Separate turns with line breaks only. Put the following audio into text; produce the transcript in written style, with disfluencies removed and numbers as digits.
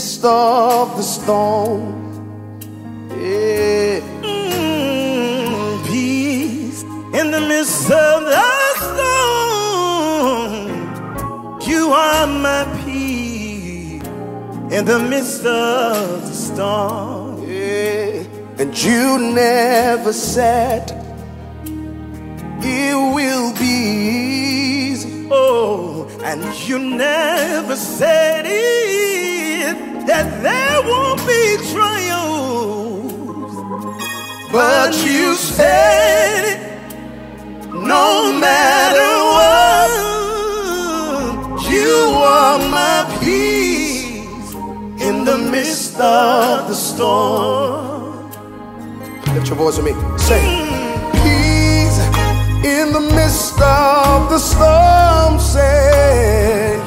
midst of the storm. Yeah.
Peace in the midst of the storm. You are my peace in the midst of the storm.
Yeah. And you never said it will be easy.
Oh, and you never said it that there won't be trials,
but you said it. No matter what, you are my peace in the midst of the storm. Lift your voice with me. Say, peace in the midst of the storm. Say,